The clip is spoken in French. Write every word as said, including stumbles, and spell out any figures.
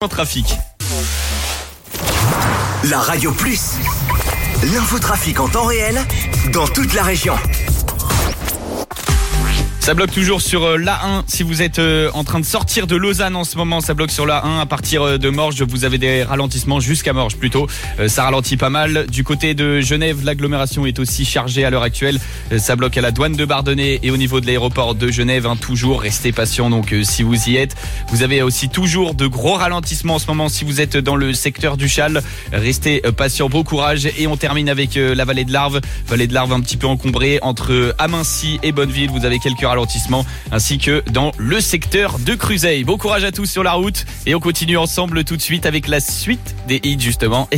en trafic. La Radio Plus, l'infotrafic en temps réel dans toute la région. Ça bloque toujours sur l'A un. Si vous êtes en train de sortir de Lausanne en ce moment, ça bloque sur l'A un. À partir de Morges, vous avez des ralentissements jusqu'à Morges plutôt. Ça ralentit pas mal. Du côté de Genève, l'agglomération est aussi chargée à l'heure actuelle. Ça bloque à la douane de Bardonnay et au niveau de l'aéroport de Genève. Hein, toujours, restez patient. Donc, si vous y êtes, vous avez aussi toujours de gros ralentissements en ce moment. Si vous êtes dans le secteur du Châle, restez patient. Bon courage. Et on termine avec la vallée de l'Arve. Vallée de l'Arve un petit peu encombrée entre Amincy et Bonneville. Vous avez quelques ralentissement ainsi que dans le secteur de Cruzeil. Bon courage à tous sur la route et on continue ensemble tout de suite avec la suite des hits justement.